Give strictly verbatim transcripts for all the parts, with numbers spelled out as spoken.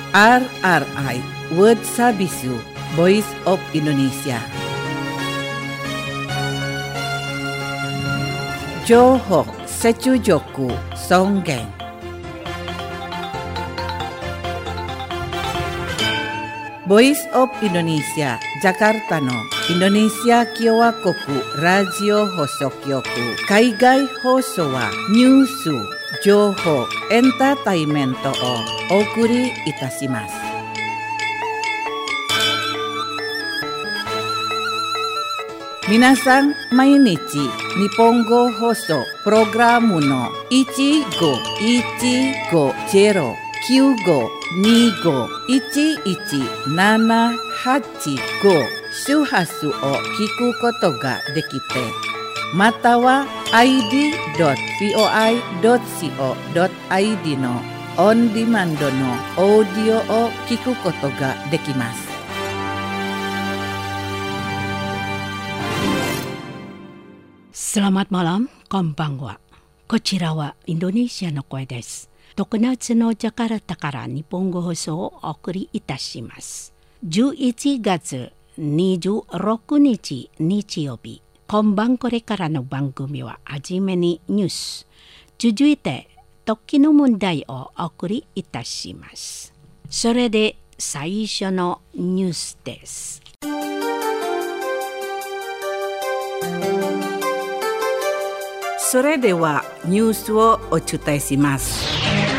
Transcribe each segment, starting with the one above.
R R I World Sabisu Voice of Indonesia. Johok Secujoku Songgeng. Voice of Indonesia Jakarta no Indonesia Kyowa Koku Radio Hosokyoku Kaigai Hoso wa Nyusu Joho Entertainmento o Okuri Itashimasu. Minasan mainichi Nihongo Hoso Programu no ichi go ichi go zeroきゅうご にご いちいち なな はち ご 周波数を聞くことができて、または アイディードットブイオアイドットシーオードットアイディー のオンディマンドのオーディオを聞くことができます。 Selamat malam, konbanwa. こちらはインドネシアの声です。常夏のジャカルタから日本語放送をお送りいたします。じゅういちがつにじゅうろくにち日曜日、今晩これからの番組ははじめにニュース、続いて時の問題をお送りいたします。それで最初のニュースです。 それではニュースをお伝えします。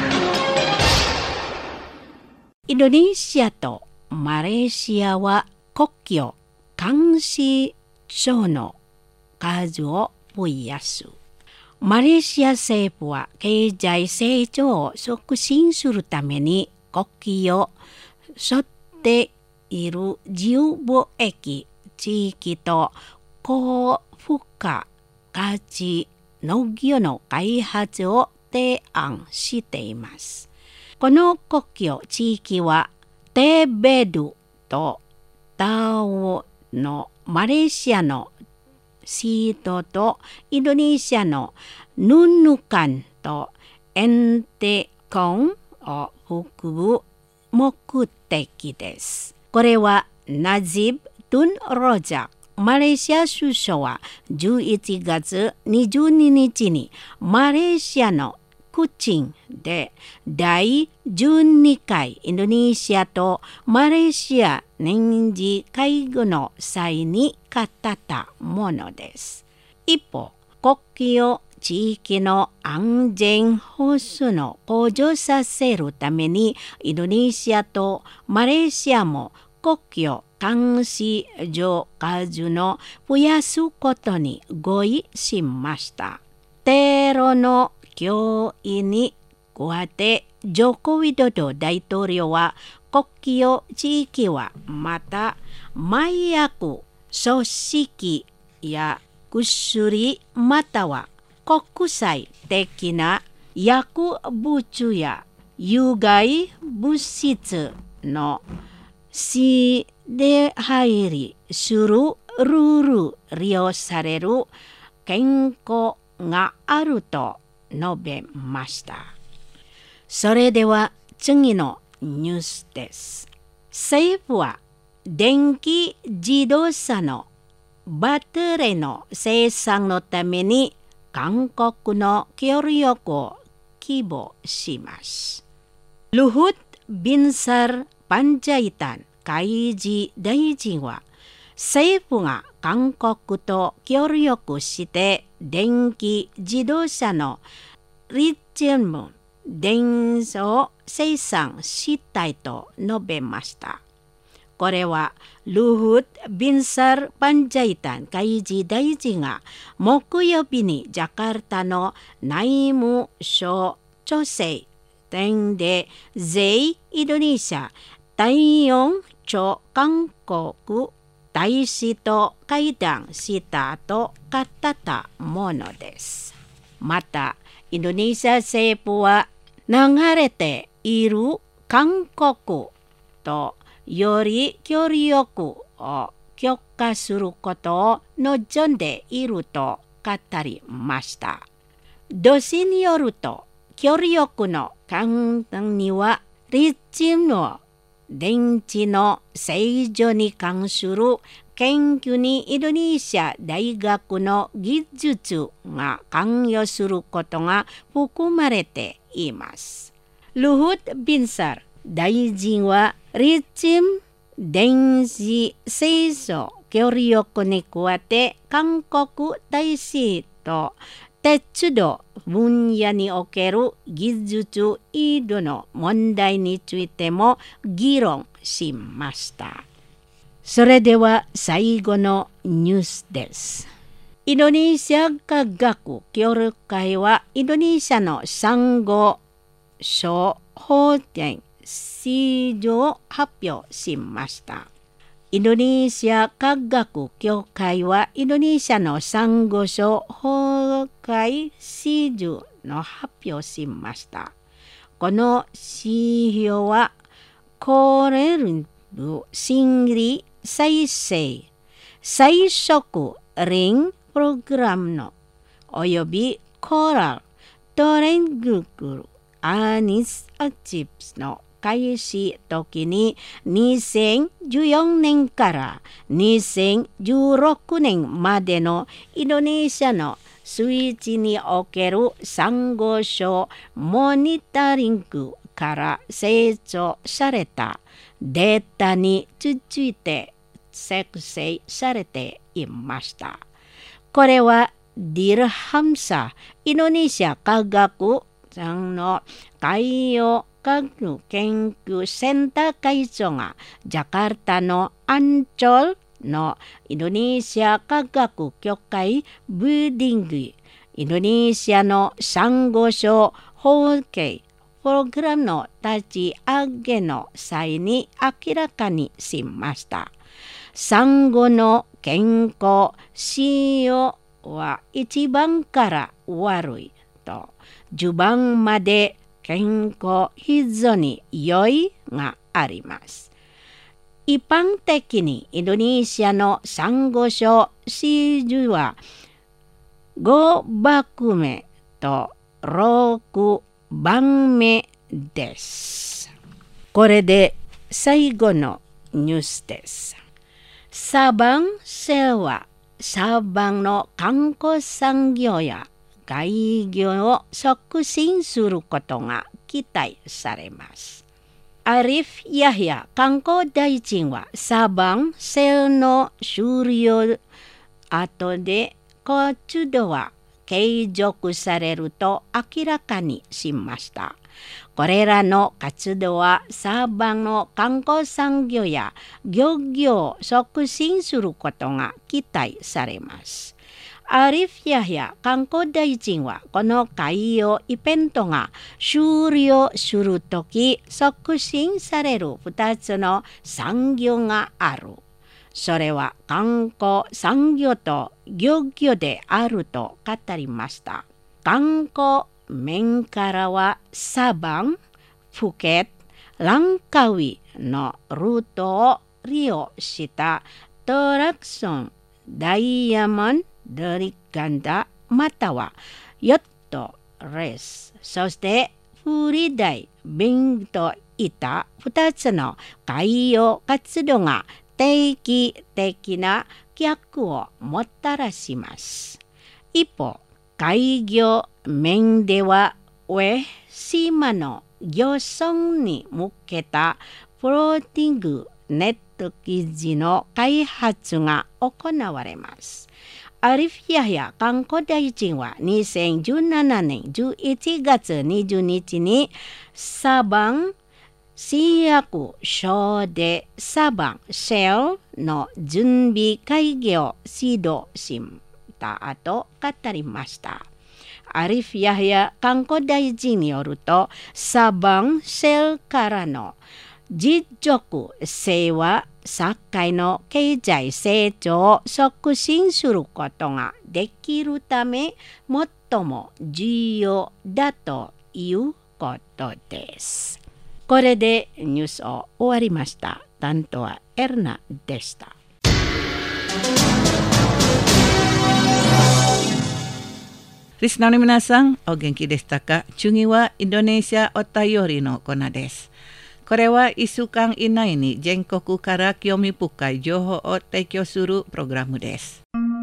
インドネシアとマレーシアは国境監視所の数を増やす。マレーシア政府は経済成長を促進するために国境を沿っている自由貿易地域と高付加価値農業の開発を提案しています。この国境地域はテーベドとタオのマレーシアのシートとインドネシアのヌヌカンとエンテコンを含む目的です。これはナジブ・トゥン・ロジャマレーシア首相はじゅういちがつにじゅうににちにマレーシアのクチンでだいじゅうにかいインドネシアとマレーシア年次会議の際に語ったものです。一方、国境地域の安全保障の向上させるためにインドネシアとマレーシアも国境監視所数の増やすことに合意しました。テロの脅威に加えてジョコ・ウィドド大統領は国境地域はまた麻薬組織や薬または国際的な薬物や有害物質の支配りするルール利用される健康があると述べました。それでは次のニュースです。政府は電気自動車のバッテリーの生産のために韓国の協力を希望します。ルフッ・ビンサル・パンジャイタン海事大臣は政府が韓国と協力して電気自動車のリチウム電池を生産したいと述べました。これはルフッ・ビンサル・パンジャイタン海事大臣が木曜日にジャカルタの内務省調整店で税インドネシア第四朝韓国大使と会談したと語ったものです。また、インドネシア政府は流れている韓国とより協力を強化することを望んでいると語りました。同氏によると、協力の観点にはリチウムの電池の製造に関する研究にインドネシア大学の技術が関与することが含まれています。ルフット・ビンサル大臣はリチウム電子製造協力に加えて韓国大使と鉄道分野における技術移動の問題についても議論しました。それでは最後のニュースです。インドネシア科学協力会はインドネシアの産後処方典市場を発表しました。インドネシア科学協会はインドネシアの産後処方会市場の発表しました。この指標は高レベル心理再生再食リングプログラムのおよびコーラルトレングルアニスアチプスの開始時ににせんじゅうよねんからにせんじゅうろくねんまでのインドネシアの数値における産後症モニタリングから成長されたデータについて作成されていました。これはディルハムサインドネシア科学省の海洋科学研究センター会長がジャカルタのアンチョルのインドネシア科学協会ブーディングインドネシアの産後症法系プログラムの立ち上げの際に明らかにしました。産後の健康指標はいちばんから悪いとじゅうばんまで健康非常に良いがあります。一般的にインドネシアの産後症指数はごばんめとろくばんめです。これで最後のニュースです。サバン政はサバンの観光産業や開業を促進することが期待されます。アリフ・ヤヒヤ観光大臣はサバン政の終了後で活動は継続されると明らかにしました。これらの活動はサバンの観光産業や漁業を促進することが期待されます。アリフ・ヤヒヤ観光大臣はこの海洋イベントが終了するとき促進されるふたつの産業がある。それは観光産業と漁業であると語りました。観光面からはサバン、プケット、ランカウィのルートを利用したトラクション、ダイヤモンド、ドリガンダまたはヨットレース、そしてフリダイ、ビンといったふたつの海洋活動が定期的な客をもたらします。一方、海業面では上島の漁村に向けたフローティングネット記事の開発が行われます。アリフ・ヤヒヤ観光大臣はにせんじゅうななねんじゅういちがつにじゅうにちにサバン市役所でサバンシェルの準備会議を指導した後語りました。アリフ・ヤヒヤ観光大臣によるとサバンシェルからの持続性は社会の経済成長を促進することができるため最も重要だということです。これでニュースを終わりました。担当はエルナでした。 リスナーの皆さん、お元気でしたか？次はインドネシアお便りのコーナーです。 これはいっしゅうかん以内に全国から興味深い情報を提供するプログラムです。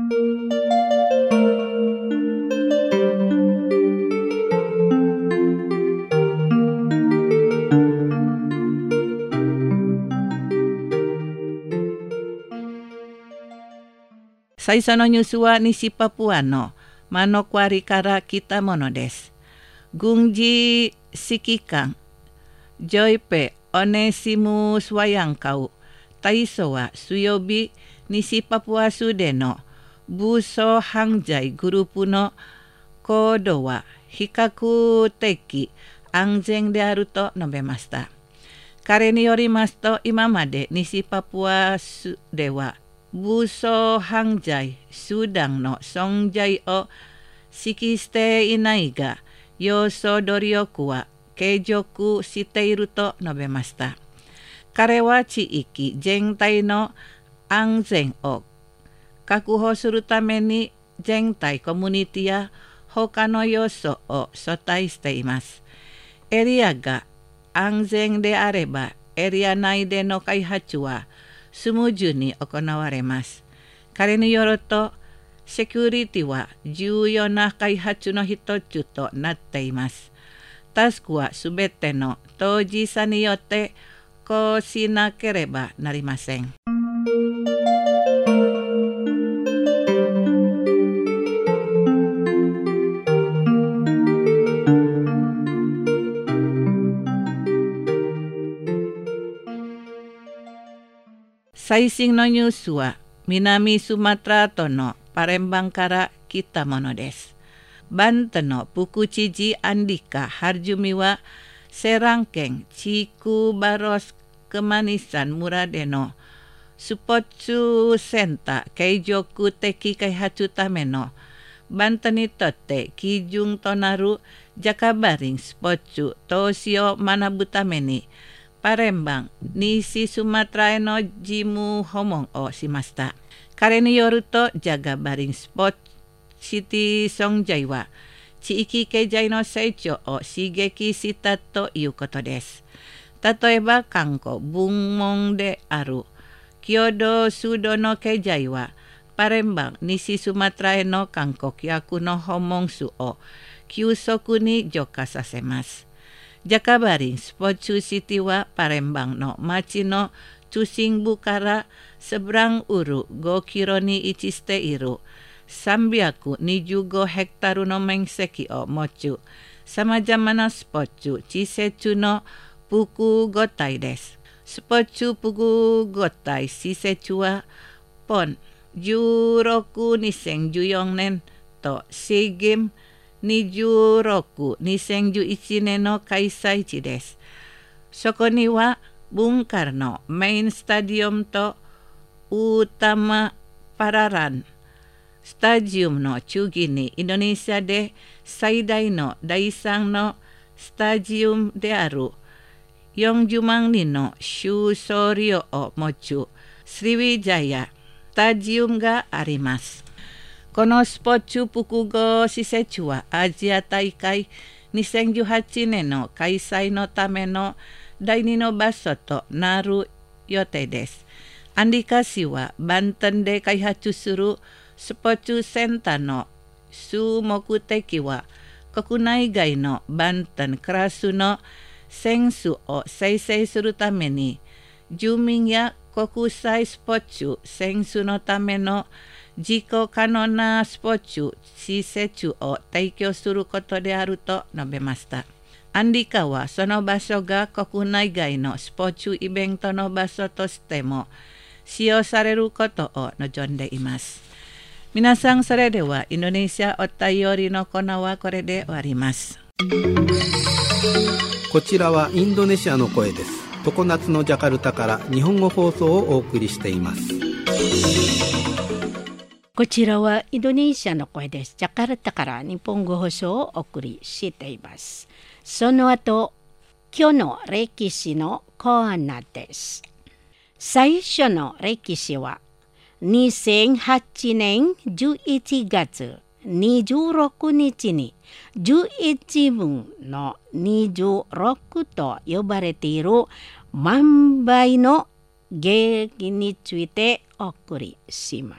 最初のニュースは西パプアのマノクワリから来たものです。軍事指揮官ジョイペ・オネシムスワヤンカウ大佐は水曜日、西パプア州での武装犯罪グループの行動は比較的安全であると述べました。彼によりますと、今まで西パプア州では武装犯罪集団の存在を指揮していないが、要素努力は継続していると述べました。彼は地域全体の安全を確保するために全体コミュニティや他の要素を招待しています。エリアが安全であれば、エリア内での開発はスムーズに行われます。彼によると、セキュリティは重要な開発の一つとなっています。タスクはすべての当事者によってこうしなければなりません。最新のニュースは南スマトラ島のパレンバンから来たものです。バンタの副知事アンディカ・ハルジュミはセラン県チクバロスクマニサン村でのスポーツセンター継続的開発ためのバンタにとって基準となるジャカバリンスポーツ投資を学ぶためにパレンバン西スマトラへの事務訪問をしました。彼によると、ジャガバリンスポーツシティ存在は地域経済の成長を刺激したということです。例えば観光部門であるキオドスードの経済はパレンバン西スマトラへの観光客の訪問数を急速に増加させます。ジャカバリンスポーツシティはパレンバンの町の中心部からセブランウルごキロに位置しているさんびゃくにじゅうごヘクタールの面積を持つさまざまなスポーツ施設の複合体です。スポーツ複合体施設はポンじゅうろく、にせんじゅうよねんとシーゲームにじゅうろく、にせんじゅういちねんの開催地です。そこには文化のメインスタジアムとウタマパラランスタジアムの中期にインドネシアで最大のだいさんのスタジアムであるよんじゅうまんにんの収容量を持つスリウィジャヤスタジアムがあります。このスポーツ複合施設はアジア大会にせんじゅうはちねんの開催のための第二の場所となる予定です。アンディカ氏はバンタンで開発するスポーツセンターの主目的は国内外のバンタンクラスの選手を生成するために住民や国際スポーツ選手のための持続可能なスポーツ施設を提供することであると述べました。アンディカはその場所が国内外のスポーツイベントの場所としても使用されることを望んでいます。皆さん、それではインドネシアお便りのコーナーはこれで終わります。 こちらはインドネシアの声です。常夏のジャカルタから日本語放送をお送りしています。 こちらはインドネシアの声です。ジャカルタから日本語放送をお送りしています。その後、今日の歴史のコーナーです。最初の歴史はにせんはちねんじゅういちがつにじゅうろくにちにじゅういちぶんのにじゅうろくと呼ばれている万倍の芸劇についてお送りします。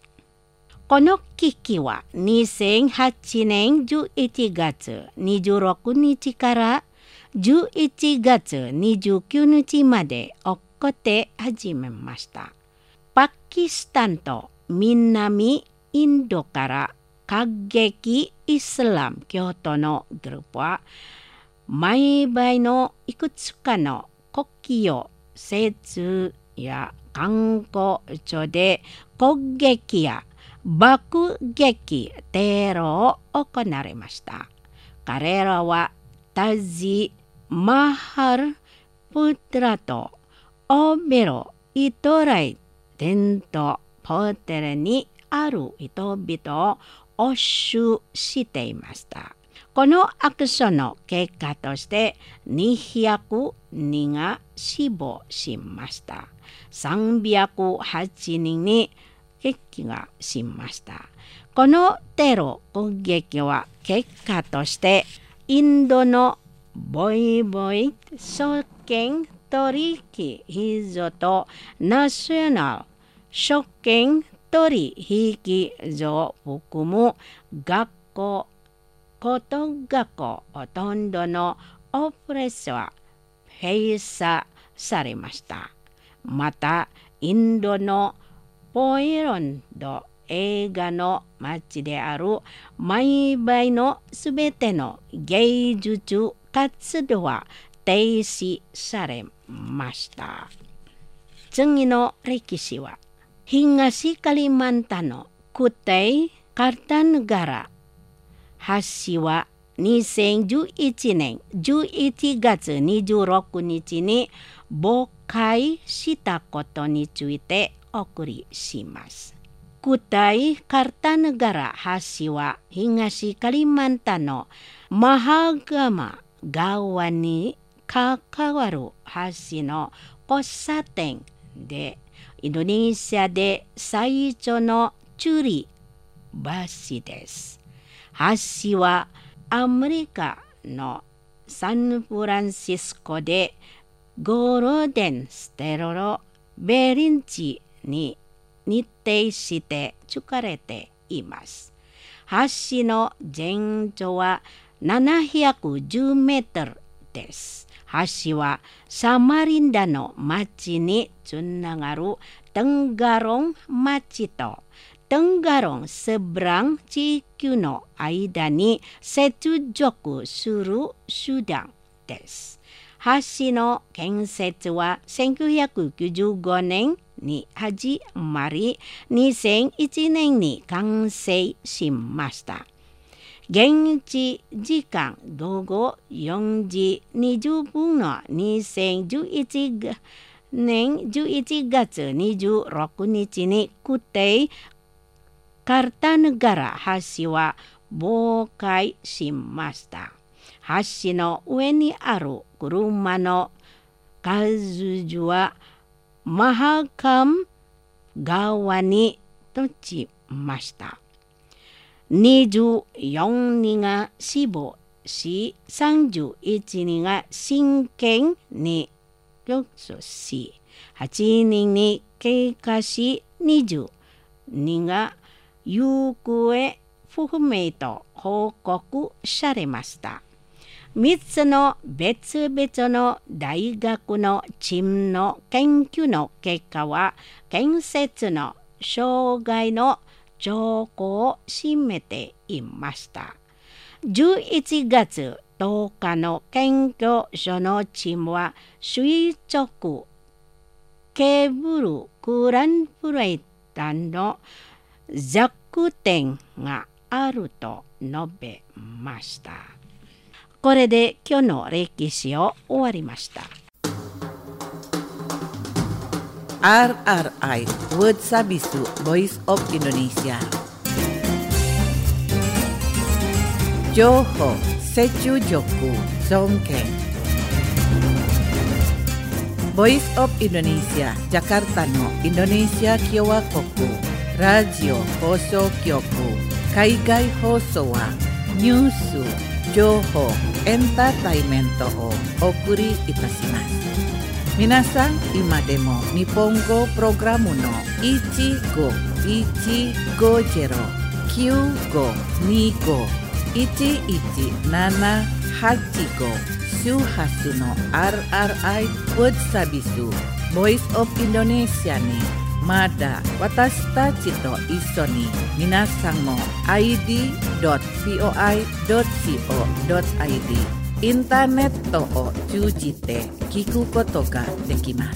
この危機はにせんはちねんじゅういちがつにじゅうろくにちからじゅういちがつにじゅうくにちまで起こって始めました。パキスタンと南インドから過激イスラム教徒のグループは毎倍のいくつかの国旗施設や観光所で攻撃や爆撃テロを行われました。彼らはタジ・マハル・プトラとオベロ・イトライ伝統ホテルにある人々を押収していました。このアクションの結果としてにひゃくにんが死亡しました。さんびゃくはちにんに怪我がしました。このテロ攻撃は結果としてインドのボイボイ証券取引所とナショナル証券取引所を含む学校、高等学校ほとんどのオペレーションは閉鎖されました。また、インドのポイロンド映画の街である毎倍のすべての芸術活動は停止されました。次の歴史は東カリマンタンのクテイ・カルタナガラ橋はにせんじゅういちねんじゅういちがつにじゅうろくにちに崩壊したことについてお送りします。クテイ・カルタナガラ橋は東カリマンタンのマハガマ川に関わる橋の交差点でインドネシアで最初のチュリ橋です。橋はアメリカのサンフランシスコでゴールデンステロロベリンチに日程して作られています。橋の全長はななひゃくじゅうメートルです。橋はサマリンダの町につながるテンガロン町とテンガロンセブラン地区の間に接続する手段です。橋の建設はせんきゅうひゃくきゅうじゅうごねんに始まり、にせんいちねんに完成しました。現地時間午後よじにじゅっぷんのにせんじゅういちねんじゅういちがつにじゅうろくにちにクテイ・カルタナガラ橋は崩壊しました。橋の上にある車の数はマハカム川に落ちました。にじゅうよにんが死亡し、さんじゅういちにんが真剣に救出し、はちにんに怪我し、にじゅうにんが行方不明と報告されました。みっつの別々の大学のチームの研究の結果は、建設の障害の兆候を示していました。じゅういちがつとおかの研究所のチームは垂直ケーブルクランプレーターの弱点があると述べました。これで今日の歴史を終わりました。 アールアールアイ Word Sabisu Voice of Indonesia 情報、接中力、尊敬 Voice of Indonesia ジャカルタのインドネシア共和国ラジオ放送局海外放送はニュース、情報、エンターテイメントをお送りいたします。皆さん今でも日本語プログラムのいちごいちごゼロ きゅうごにご いちいちななはちご 周波数の アールアールアイ World Service Voice of Indonesia にまだ私たちと一緒に皆さんも アイディードットブイオーアイドットコードットアイディー インターネットを通じて聞くことができます。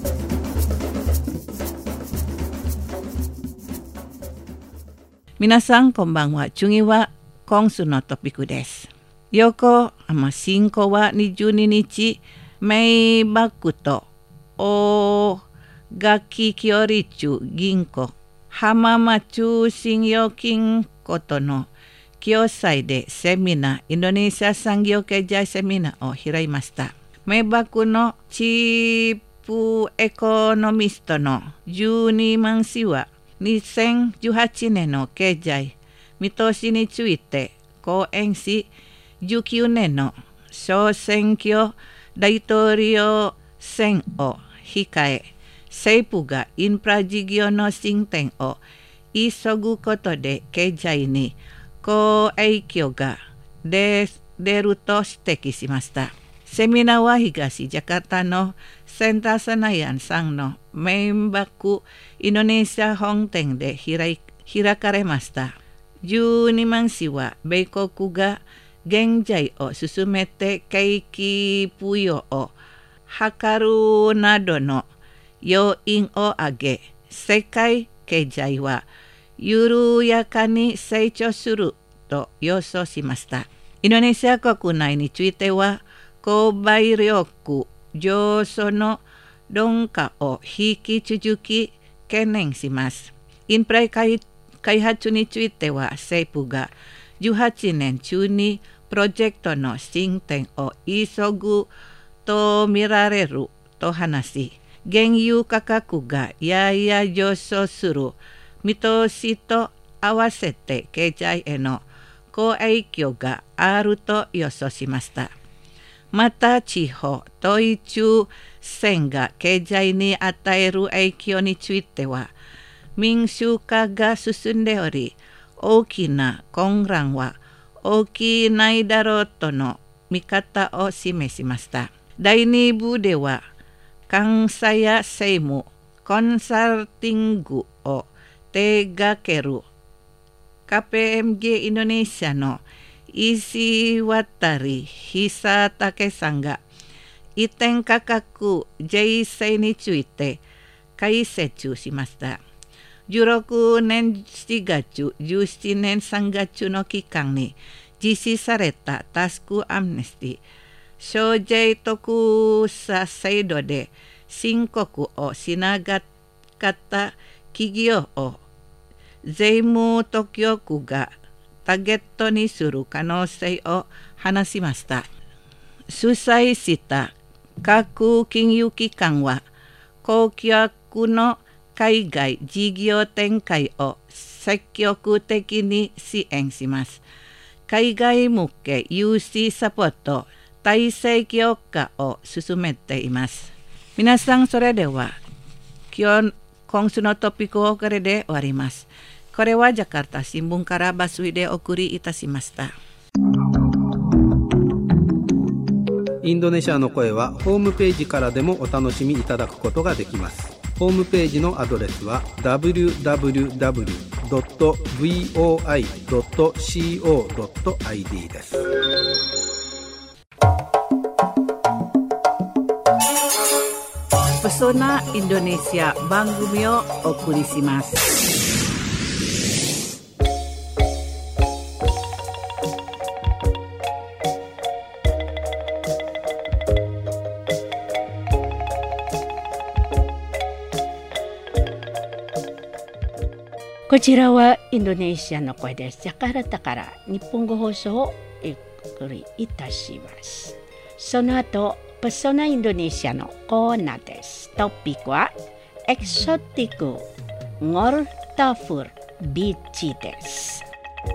皆さんこんばんは。次は今週のトピックです。横浜新港はにじゅうににちメイバックと大垣距離中銀行浜松信用金庫との共催でセミナーインドネシア産業経済セミナーを開きました。メイバックのチーフエコノミストのじゅうにまん氏はにせんじゅうはちねんの経済見通しについて講演し、じゅうきゅうねんの小選挙大統領選を控え、政府がインフラ事業の進展を急ぐことで経済に好影響が出ると指摘しました。セミナーは東ジャカルタのセンターサナヤンさんのメインバックインドネシア本店で開かれました。じゅうにまん氏は米国が現在を進めて景気浮揚を図るなどの要因を挙げ、世界経済は緩やかに成長すると予想しました。インドネシア国内については購買力上昇の鈍化を引き続き懸念します。インフラ開発については政府がじゅうはちねん中にプロジェクトの進展を急ぐと見られると話し、原油価格がやや上昇する見通しと合わせて経済への好影響があると予想しました。また地方統一選が経済に与える影響については民主化が進んでおり、大きな混乱は起きないだろうとの見方を示しました。だいに部では監査や政務コンサルティングを手掛ける ケーピーエムジー インドネシアの石渡久武さんが移転価格税制について解説しました。じゅうろくねんしちがつ、じゅうななねんさんがつの期間に実施されたタスクアムネスティ、省税特差制度で申告をしなかった企業を税務当局がターゲットにする可能性を話しました。主催した各金融機関は顧客の海外事業展開を積極的に支援します。海外向け融資サポート体制強化を進めています。皆さん、それでは今日今週のトピックをこれで終わります。これはジャカルタ新聞からバスイでお送りいたしました。 インドネシアの声はホームページからでもお楽しみいただくことができます。ホームページのアドレスは ダブリューダブリューダブリュードットブイオーアイドットコードットアイディー です。 ペソナインドネシア番組をお送りします。 こちらはインドネシアの声です。ジャカルタから日本語放送をお送りいたします。その後、ペソナインドネシアのコーナーです。トピックはエクソティックゴルタフルビーチです。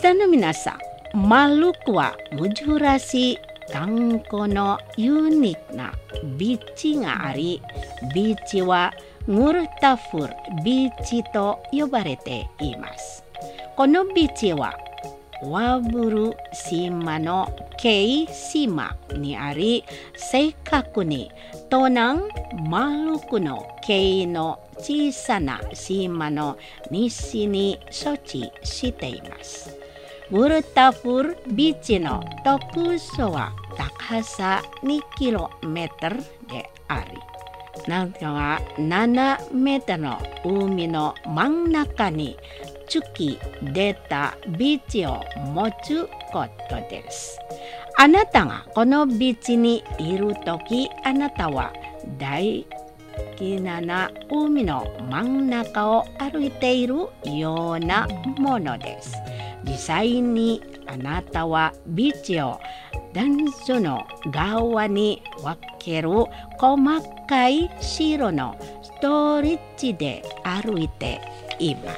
リスナーの皆さん、マルクは珍しい観光のユニークなビーチがあり、ビーチはヌルタフルビーチと呼ばれています。このビーチはワブル島のケイ島にあり、正確に東南マルクのケイの小さな島の西に処置しています。ヌルタフルビーチの特徴は高さにキロメートルであり、なんかななメートルの海の真ん中に突き出たビーチを持つことです。あなたがこのビーチにいるとき、あなたは大きな海の真ん中を歩いているようなものです。実際にあなたはビーチをダンスの側に分ける細かい白のストレッチで歩いています。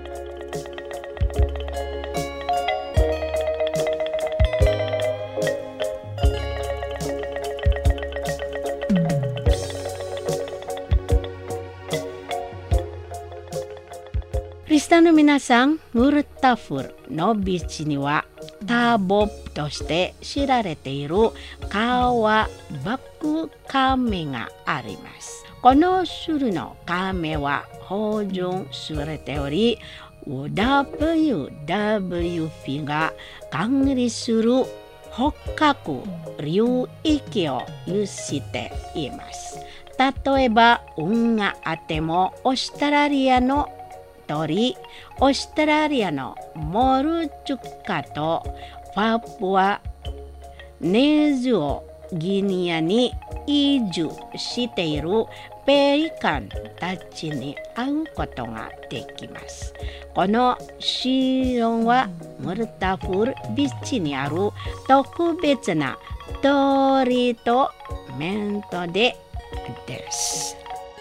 リスナーの皆さん、ヌルタフルのビーチにはタボブとして知られている川バクカメがあります。この種類のカメは保存されており、ダブリューダブリューエフ が管理する捕獲領域を有しています。例えば、運があってもオーストラリアの鳥、オーストラリアのモルチュカとパプアニューギニアに移住しているペリカンたちに会うことができます。このシーンはヌルタフルビーチにある特別なトリートメントでです。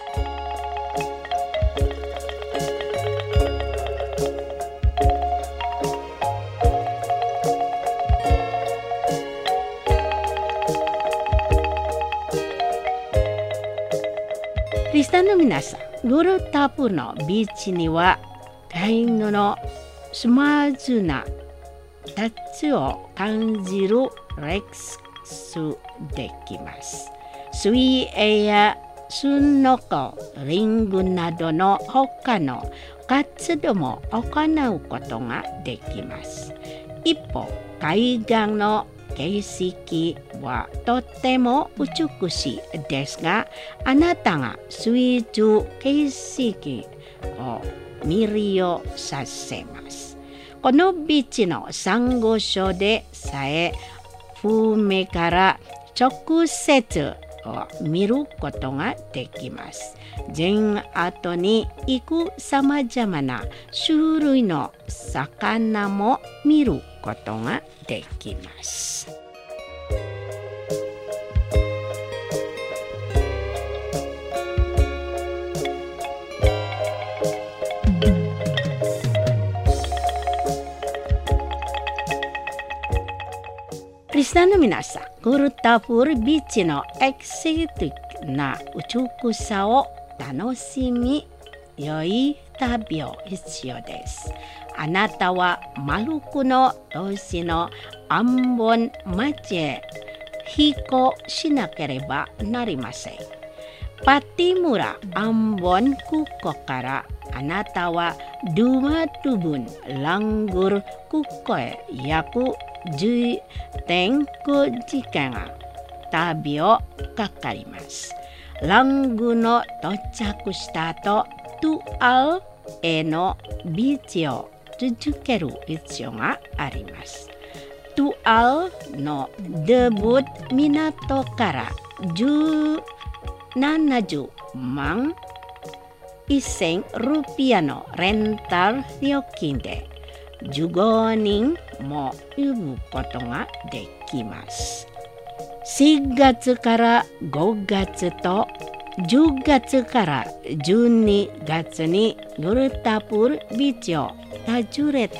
リスナーの皆さん、ヌルタフルのビーチにはタイムのスマーズなタッチを感じるレックスできます。水泳やスノコ、リングなどの他の活動も行うことができます。一方、海岸の景色はとても美しいですが、あなたが水中景色を見るようさせます。このビーチのサンゴ礁でさえ海から直接を見ることができます。全後に行くさまざまな種類の魚も見ることができます。リスナーの皆さん、ヌルタフルビーチのエキセティックな美しさを楽しみ、良い旅を必要です。あなたはマルクの都市のアンボン町へ飛行しなければなりません。パティムラアンボン空港からあなたはドゥマトゥブンラングル空港へ約じゅうてんきゅうじかん旅をかかります。ラングの到着した後、トゥアルへのビーチを続ける必要があります。トゥアルのデブッ港からななじゅうまんせんルピアのレンタル料金でじゅうごにんも呼ぶことができます。しがつからごがつとじゅうがつからじゅうにがつにヌルタフルビーチを訪ねてく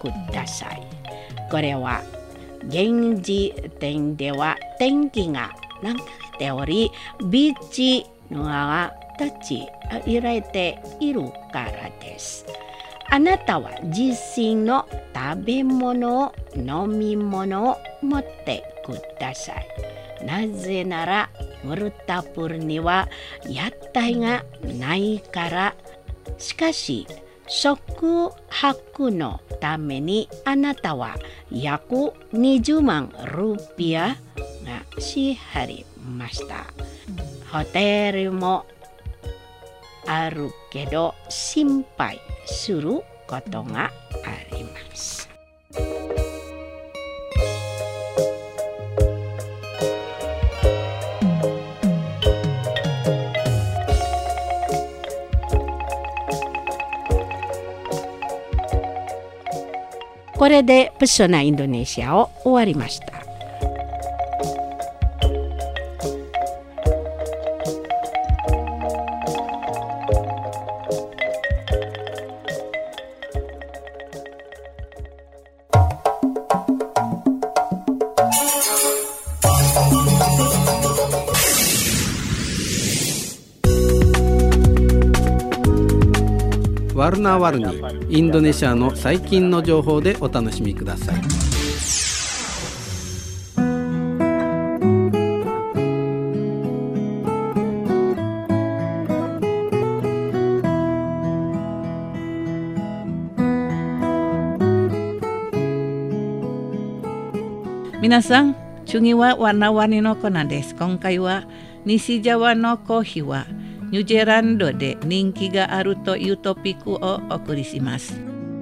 ください。これは現時点では天気がなっており、ビーチが立ち入れているからです。あなたは自身の食べ物、飲み物を持ってください。なぜならムルタプルには屋台がないから。しかし宿泊のためにあなたは約にじゅうまんルピアが支払いました。ホテルもあるけど心配することがあります。これでペソナインドネシアを終わりました。 ワルナワルニ、インドネシアの最近の情報でお楽しみください。 皆さん、次はワナワニのコーナーです。今回は西ジャワのコーヒーはニュージーランドで人気があるというトピックをお送りします。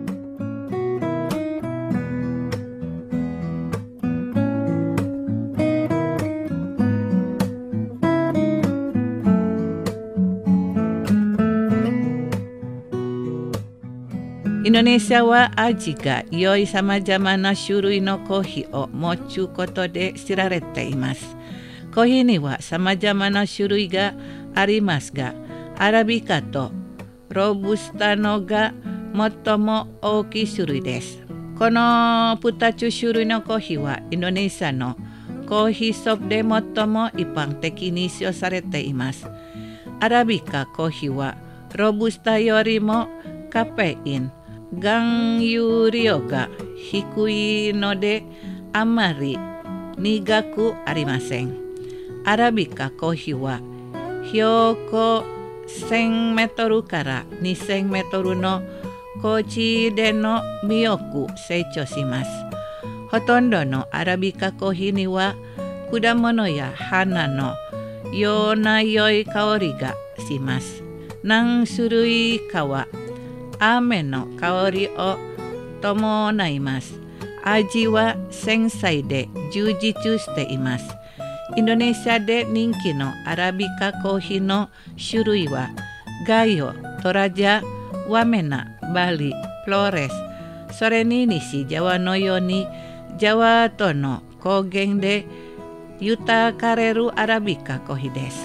インドネシアは味が良いさまざまな種類のコーヒーを持つことで知られています。コーヒーにはさまざまな種類がありますが、アラビカとロブスタのが最も大きい種類です。このふたつ種類のコーヒーはインドネシアのコーヒーショップで最も一般的に使用されています。アラビカコーヒーはロブスタよりもカフェイン、含有量が低いのであまり苦くありません。アラビカコーヒーは標高せんメートルからにせんメートルの高地での実よく成長します。ほとんどのアラビカコーヒーには果物や花のような良い香りがします。何種類かは雨の香りを伴います。味は繊細で充実しています。インドネシアで人気のアラビカコーヒーの種類はガヨ、トラジャ、ワメナ、バリ、フローレス、それに西ジャワのようにジャワ島の高原で豊かれるアラビカコーヒーです。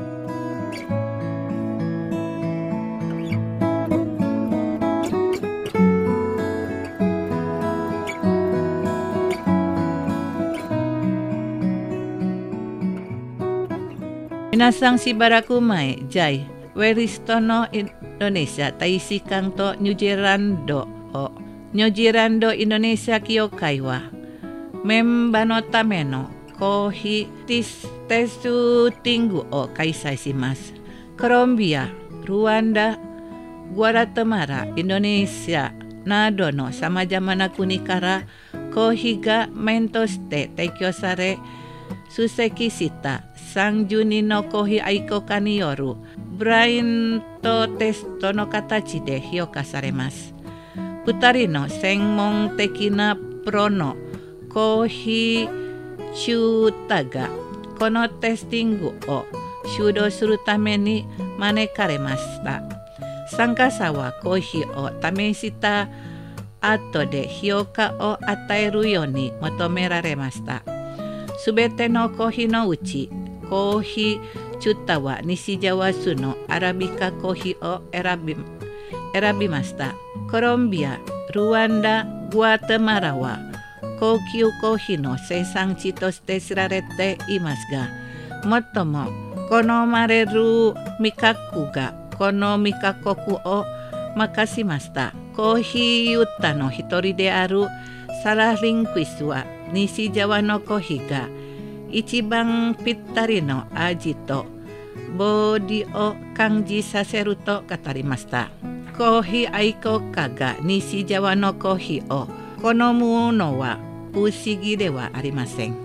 皆さんしばらく前、ジャイ、ウェリストのインドネシア大使館とニュージーランドを、ニュージーランドインドネシア協会は、メンバーのためのコーヒーテステスティングを開催します。コロンビア、ルワンダ、グアラテマラ、インドネシアなどのさまざまな国からコーヒーが麺として提供され、出席したさんじゅうにんのコーヒー愛好家によるブラインドテストの形で評価されます。ふたりの専門的なプロのコーヒーチューターがこのテスティングを主導するために招かれました。参加者はコーヒーを試した後で評価を与えるように求められました。すべてのコーヒーのうち、コーヒーチューターは西ジャワ州のアラビカコーヒーを選び、選びました。コロンビア、ルワンダ、 グアテマラは高級コーヒーの生産地として知られていますが、最も好まれる味覚がこの味覚を任しましたコーヒーユッタの一人であるサラ・リンクイスは、西ジャワのコーヒーが一番ぴったりの味とボディを感じさせると語りました。コーヒー愛好家が西ジャワのコーヒーを好むのは不思議ではありません。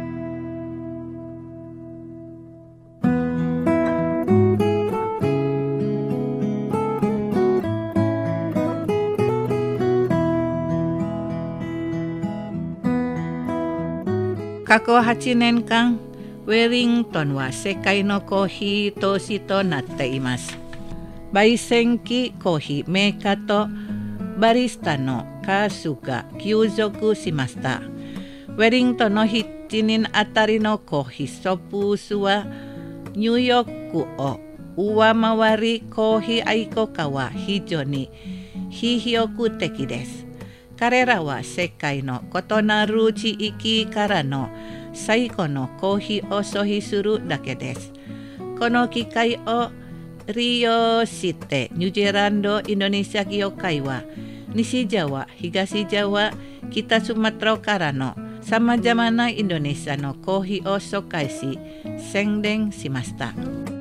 過去はちねんかん、ウェリントンは世界のコーヒー都市となっています。焙煎機コーヒーメーカーとバリスタの数が急増しました。ウェリントンのいちにんあたりのコーヒーショップ数はニューヨークを上回り、コーヒー愛好家は非常に非評的です。彼らは世界の異なる地域からの最高のコーヒーを消費するだけです。この機会を利用してニュージーランド・インドネシア業界は西ジャワ、東ジャワ、北スマトラからのさまざまなインドネシアのコーヒーを紹介し宣伝しました。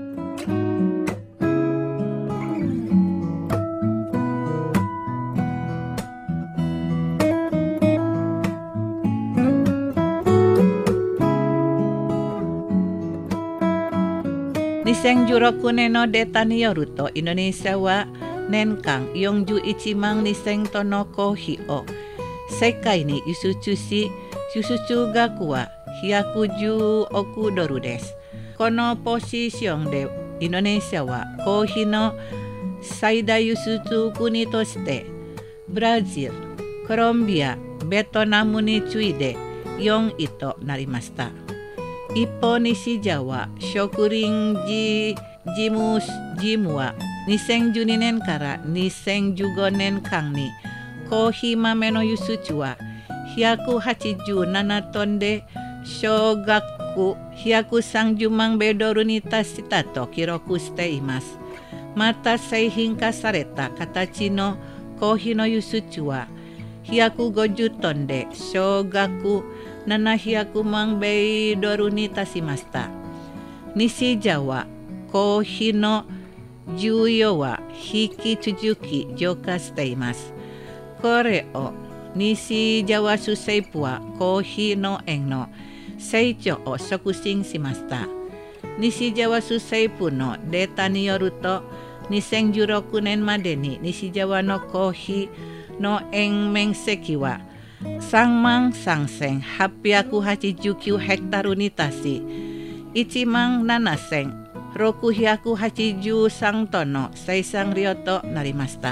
にせんじゅうろくねんのデータによると、インドネシアは年間よんじゅういちまんにせんトンのコーヒーを世界に輸出し、輸出額はひゃくじゅうおくドルです。このポジションでインドネシアはコーヒーの最大輸出国としてブラジル、コロンビア、ベトナムに次いでよんいとなりました。一方、西ジャワ植林事務事務はにせんじゅうにねんからにせんじゅうごねんかんにコーヒー豆の輸出はひゃくはちじゅうななトンで総額ひゃくさんじゅうまんべドルに達したと記録しています。また製品化された形のコーヒーの輸出はひゃくごじゅうトンで総額ななひゃくまんべドルに達しました。西ジャワコーヒーの需要は引き続き増加しています。これを西ジャワ州政府はコーヒー農園の成長を促進しました。西ジャワ州政府のデータによると、にせんじゅうろくねんまでに西ジャワのコーヒー農園面積はさんまんさんぜんはっぴゃくはちじゅうきゅうヘクタールに達し、いちまんななせんろっぴゃくはちじゅうさんトンの生産量となりました。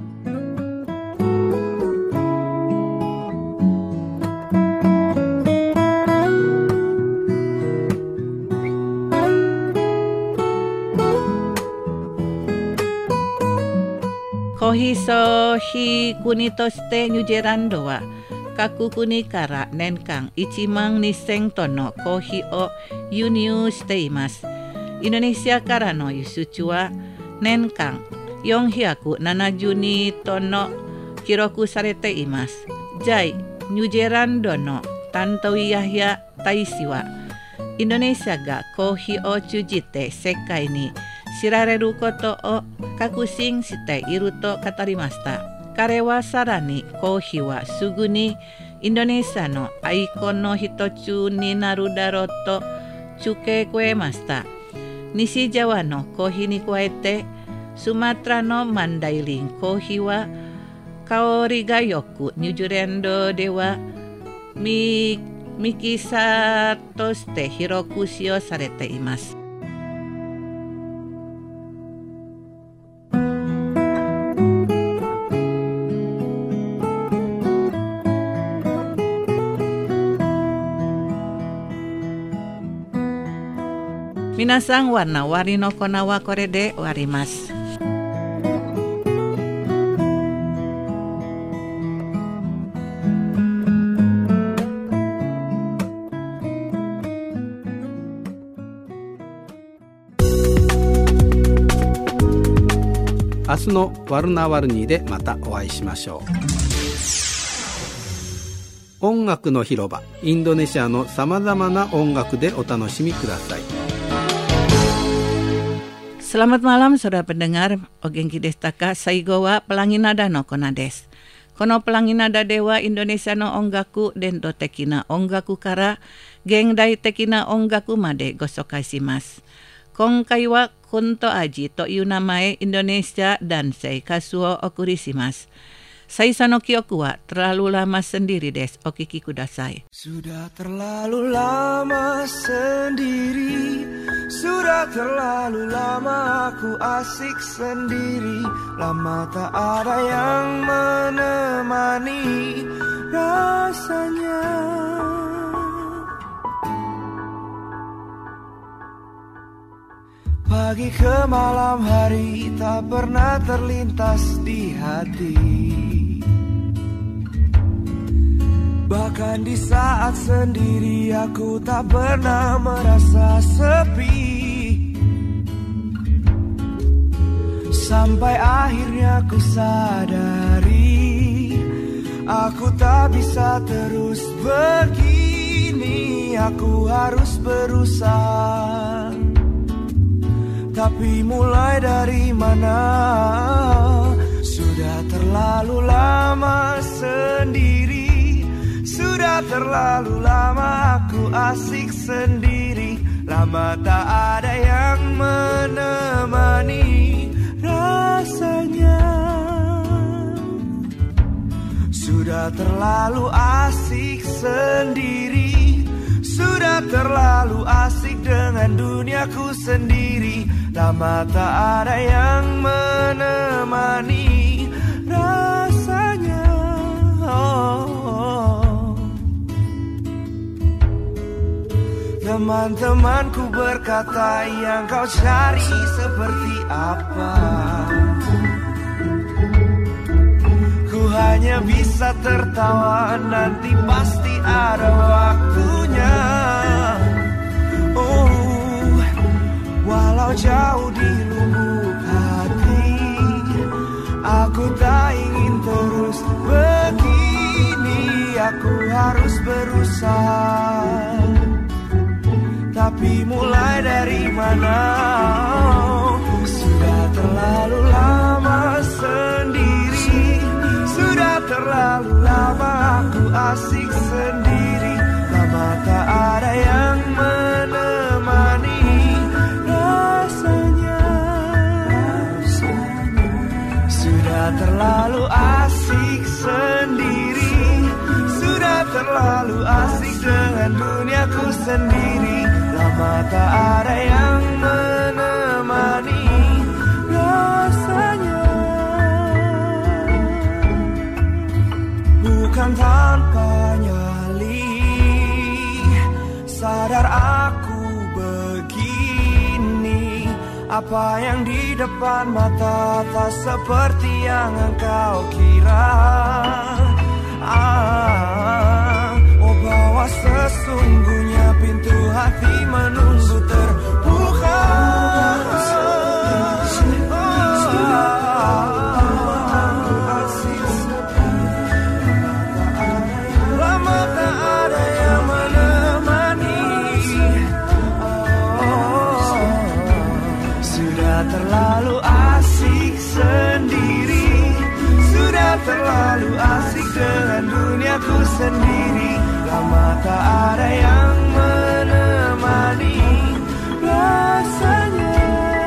コーヒー消費国としてニュージーランドは各国から年間いちまんにせんトンのコーヒーを輸入しています。インドネシアからの輸出は年間よんひゃくななじゅうにトンの記録されています。ジャイ、ニュージーランドのタントイヤヒヤ大使は、インドネシアがコーヒーを通じて世界に知られることを確信していると語りました。彼はさらにコーヒーはすぐにインドネシアのアイコンの一つになるだろうと付け加えました。西ジャワのコーヒーに加えてスマトラのマンダイリンコーヒーは香りがよく、ニュージーランドではミミキサーとして広く使用されています。皆さん、warna warniのコーナーはこれで終わります。 明日のワルナワルニーでまたお会いしましょう。音楽の広場、インドネシアのさまざまな音楽でお楽しみください。 Selamat malam saudara pendengar, o genki desu ka? Saigo wa Pelangi Nada no Kona desu. Kono Pelangi Nada Dewa Indonesia no ongaku dendo tekina ongaku kara gengdai tekina ongaku made gosokai shimasu. Konkai wa Kunto Aji to iu namae Indonesia dan sei kasuo okuri shimasu. Saisa no kyoku wa terlalu lama sendiri desu, o kiki kudasai. Sudah terlalu lama sendiri, sudah terlalu lama aku asik sendiri. Lama tak ada yang menemani rasanya. Pagi ke malam hari tak pernah terlintas di hati. Bahkan di saat sendiri aku tak pernah merasa sepi. Sampai akhirnya ku sadari, aku tak bisa terus begini. Aku harus berusaha. Tapi mulai dari mana? Sudah terlalu lama sendiri, sudah terlalu lama aku asik sendiri. Lama tak ada yang menemani rasanya. Sudah terlalu asik sendiri, sudah terlalu asik dengan duniaku sendiri. Lama tak ada yang menemani rasanya. Oh. Teman-temanku berkata, yang kau cari seperti apa? Ku hanya bisa tertawa, nanti pasti ada waktunya. Oh, walau jauh di lubuk hati, aku tak ingin terus begini. Aku harus berusaha. Tapi mulai dari mana? Sudah terlalu lama sendiri, sudah terlalu lama aku asik sendiri. Lama tak ada yang menemani rasanya. Sudah terlalu asik sendiri, sudah terlalu asik dengan duniaku sendiri. Lama tak ada yang menemani rasanya. Bukan tanpa nyali, sadar aku begini. Apa yang di depan mata tak seperti yang engkau kira. Ah, oh bahwa sesungguhnya pintu hati menunggu terbuka. Lama tak ada yang menemani. Sudah terlalu asik sendiri, sudah terlalu asik dengan duniaku sendiri. Lama tak ada yang menemani rasanya.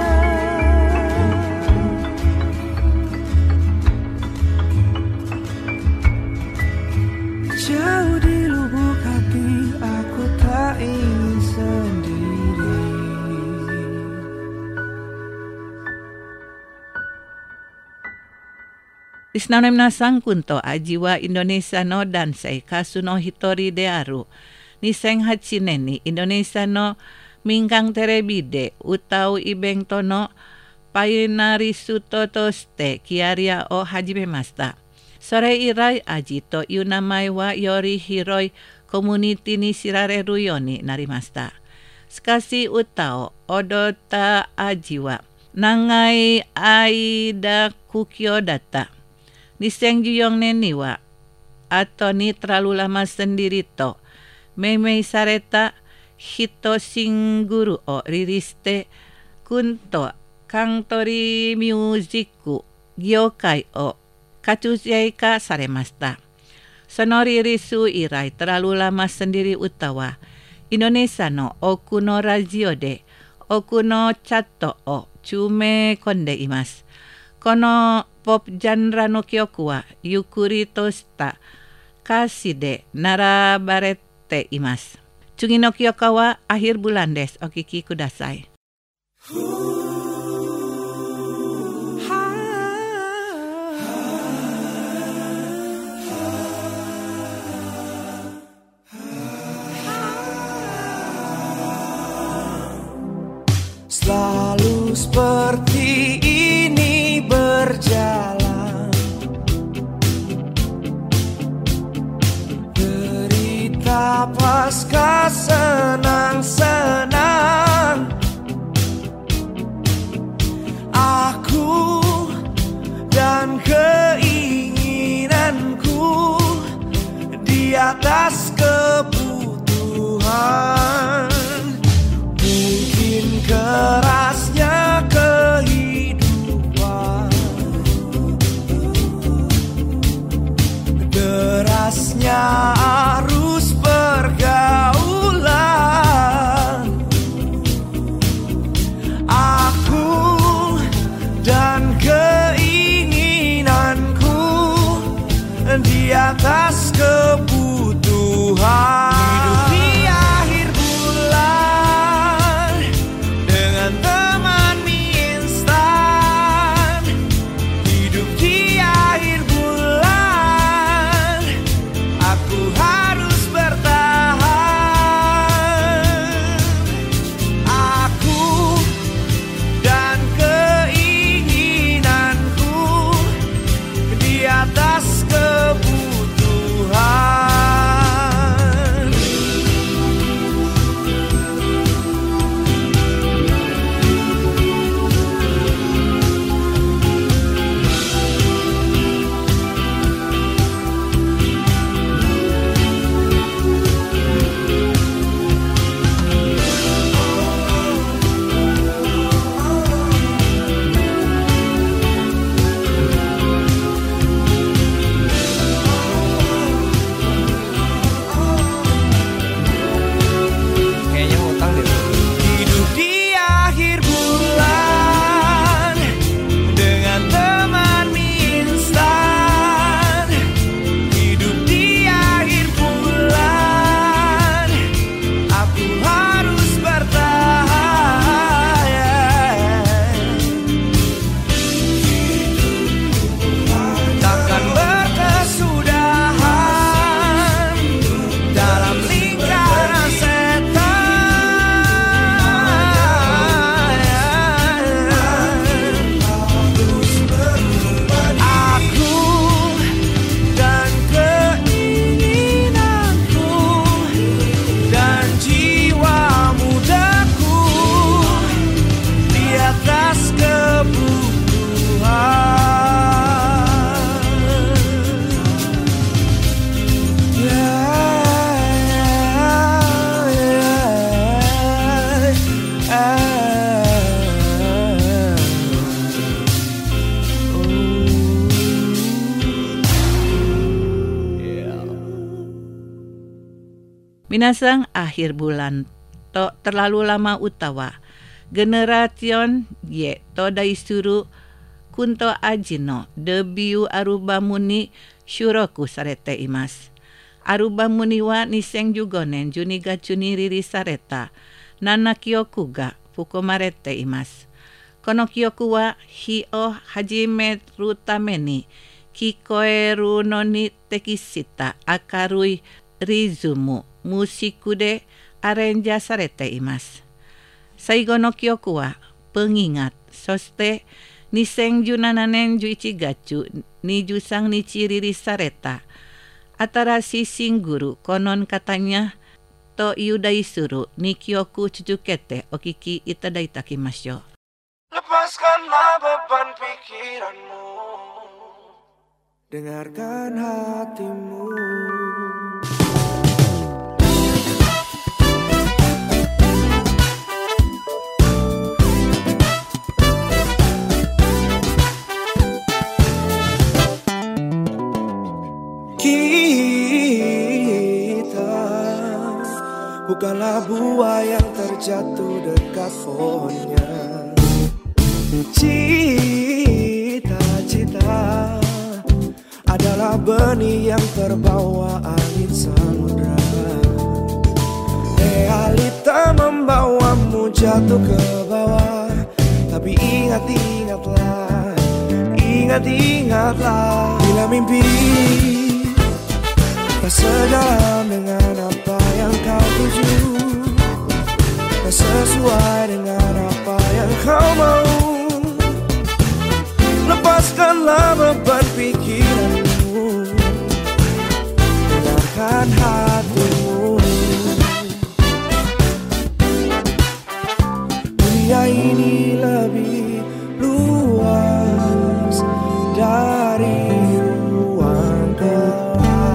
Jauh di lubuk hati aku tak ingin sendiri. Isnano minasang kunto ajiwa Indonesia no dansai kasu no hitori de aru. Niseng hachineni Indonesia no mingkang terebide utau ibeng tono painarisu totoste kiaria o hajimemasta. Sore irai aji to yunamai wa yori hiroi community ni sirare ruyoni narimasta. Skasi utao odota ajiwa nangai aida kukyo data. Niseng juyong neniwa atau ni terlalu lama sendiri to. Memei sareta hito singguru o ririste kunto kantori musiku gyokai o kachusei ka saremasta. Sonori risu irai terlalu lama sendiri utawa Indonesia no oku no radio de oku no chatto o chume konde imas. Kono pop genre no kyoku wa yukuri to shita kasi de narabarete imasu. Tsugi no kyoka wa akhir bulan desu. Okiki kudasai. Selalu seperti ini berjalan. Pasca senang-senang, aku dan keinginanku di atas kebutuhan. Mungkin kerasnya kehidupan, derasnya arus pergaulan, aku dan keinginanku di atas kebutuhan. Hidup di akhir bulan dengan teman mie instan. Hidup di akhir bulan, aku harus bertahan. Aku dan keinginanku di atas kebutuhan. Minasang akhir bulan to terlalu lama utawa generation ye to daisuru kunto ajino debiu aruba muni shuroku sarete imas. Aruba muni wa niseng jugonen juniga chuni riri sareta nana kyoku ga fukomarete imas. Kono kyoku wa hi o hajime rutameni kikoeru noni tekisita akarui rizumu musiku de arenja sarete imas. Saigo no kyoku wa pengingat soste niseng junananen ju ichigachu ni jusang ni chiriri sareta atara si singguru konon katanya to iudaisuru ni kyoku chujukete okiki itadaitakimasyo. lepaskanlah beban pikiranmu, dengarkan hatimu. Kita bukanlah buah yang terjatuh dekat pohonnya. Cita-cita adalah benih yang terbawa angin samudra. Realita membawamu jatuh ke bawah, tapi ingat-ingatlah, ingat-ingatlah, bila mimpi tak sejalan dengan apa yang kau tuju, tak sesuai dengan apa yang kau mau, lepaskanlah beban pikiranmu, dengarkan hatimu. Dunia ini lebih luas dari ruang kelas.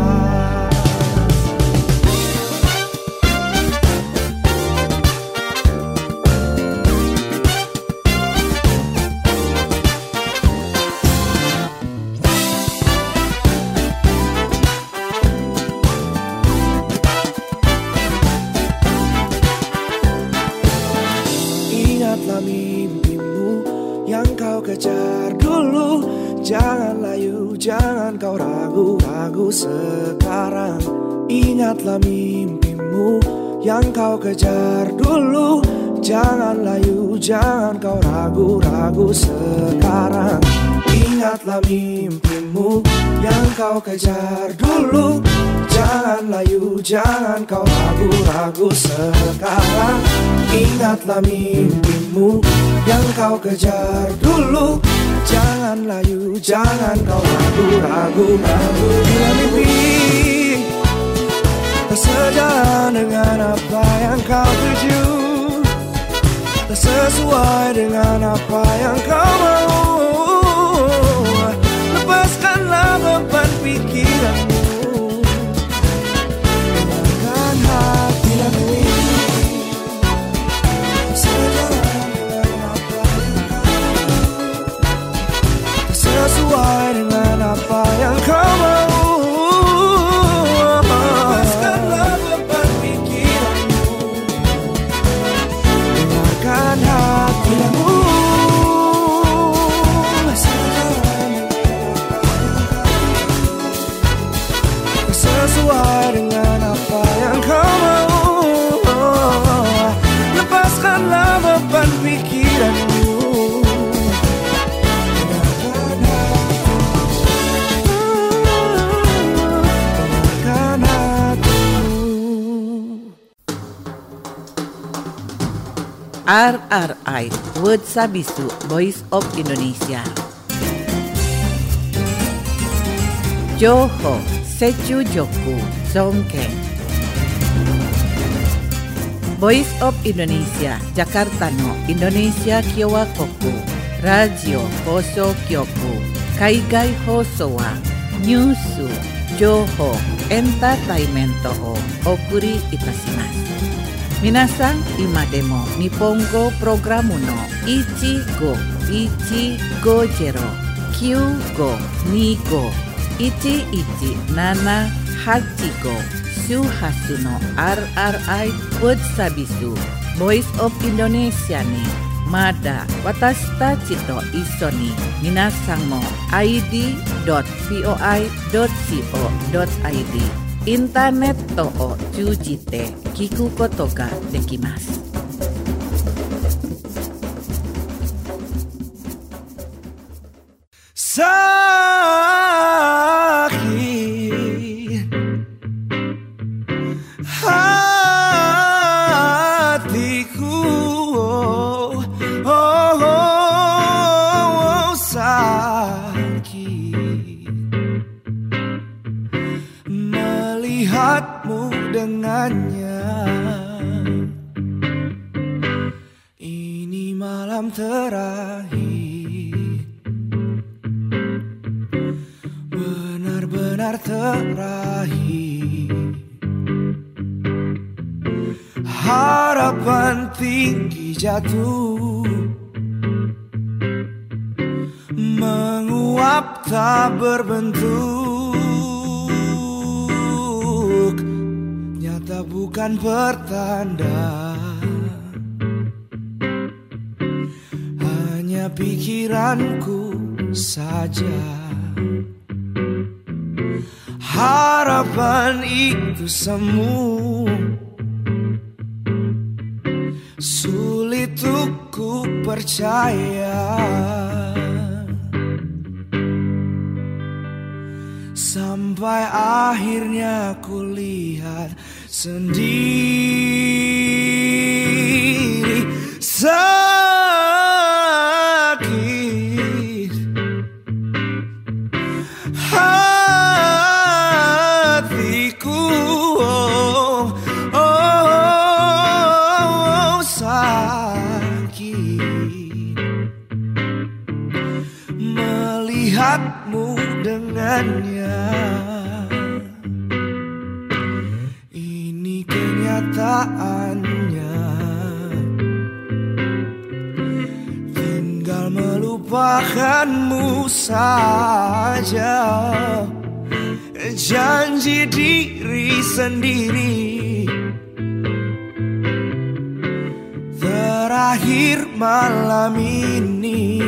Ingatlah mimpimu yang kau kejar dulu, jangan layu, jangan kau ragu-ragu sekarang. Ingatlah mimpimu yang kau kejar dulu, jangan layu, jangan kau ragu-ragu sekarang. Ingatlah mimpimu yang kau kejar dulu, jangan layu, jangan kau ragu-ragu sekarang. Ingatlah mimpimu yang kau kejar dulu, jangan layu, jangan kau ragu-ragu. Bila mimpi tak sejalan dengan apa yang kau tuju, tak sesuai dengan apa yang kau mau, lepaskanlah beban pikiranmu, dengarkan hatimu. Sesuai dengan apa yang kau mau, lepaskanlah beban pikiranmu, dengarkan hatimu. Sesuai dengan apa yang kau mau, lepaskanlah beban pikiranmu. R R I World Sabisu Voice of Indonesia. Johor Secu Joku Songke. Voice of Indonesia Jakarta no Indonesia Kyowa Koku Radio Hoso Kyoku Kaigai Hoso wa Nyusu Johor Entertainment o Okuri Itashimasu. Minasan ima demo Nihongo programu no Ichigo Ichigo Jero Kyugo Nigo Ichi Ichi Nana Hachigo Shuhasu no R R I World Sabisu Voice of Indonesia ni Mada watashi tachi to issho ni minasan mo I D dot voi dot co dot I D インターネットを通じて聞くことができます。 Sakit hatiku, oh, oh, oh, sakit melihatmu dengannya. Ini malah malam terakhir, benar-benar terakhir. Harapan tinggi jatuh, menguap tak berbentuk, nyata bukan pertanda, hanya pikiranku saja. Harapan itu semu, sulit untuk ku percaya. Sampai akhirnya ku lihat sendiri sakit hatiku, oh, oh, oh, sakit melihatmu dengannya. Ini kenyataannya, tinggal melupakanmu saja. Janji diri sendiri, terakhir malam ini.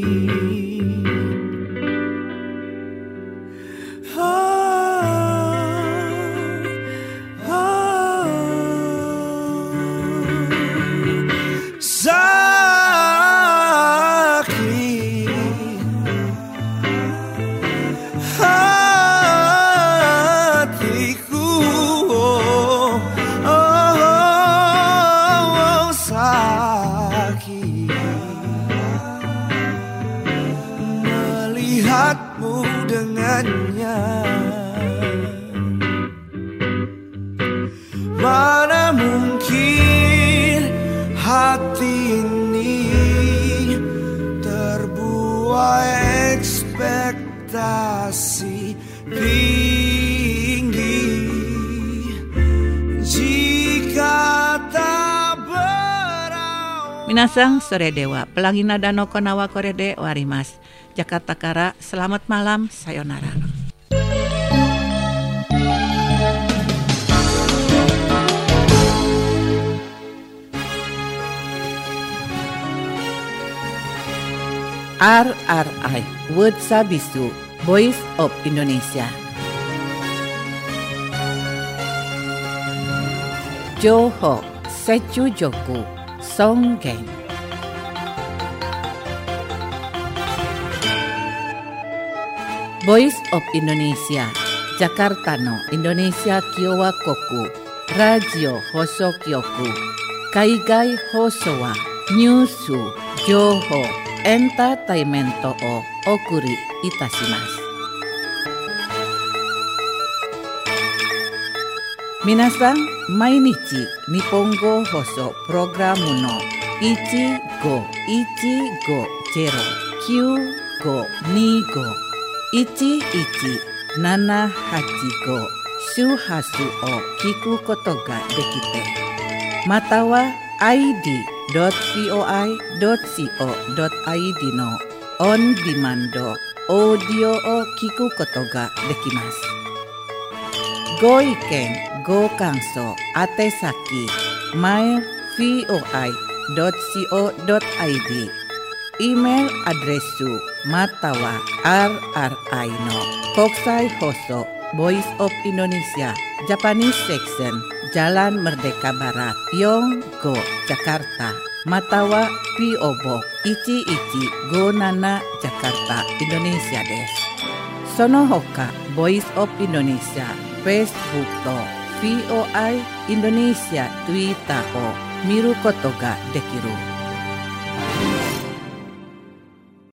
Melihatmu dengannya, mana mungkin hati ini terbuai ekspektasi tinggi jika tak berawal. Minasang sore dewa, pelangina dano konawa korede warimas. Jakarta Kara, selamat malam, sayonara. R R I, Word Sabisu, Voice of Indonesia. Johor, Secu Joku, Songgeng. Voice of Indonesia, Jakarta no Indonesia Kiowa Koku, Radio Hoso Kyoku, Kaigai Hosowa, Nyusu, Joho, Entertainmento o Okuri Itashimasu. Minasang, mainichi Nihongo Hoso Programu no ichi go ichi go zero kyu go ni go ichi ichi nana hachi go shuhasu o kiku koto ga dekite. Matawa i d dot voi dot co dot i d no on demand audio o kiku koto ga dekimasu. Go iken, go kanso, atesaki, mail voi dot co dot i d. Email adresu matawa rri no Kokusai Hoso Voice of Indonesia Japanese Section Jalan Merdeka Barat Yonggo Jakarta. Matawa P O Box ichi ichi go nana Jakarta Indonesia desu. Sono hoka Voice of Indonesia Facebook to V O I Indonesia Twitter o miru koto ga dekiru.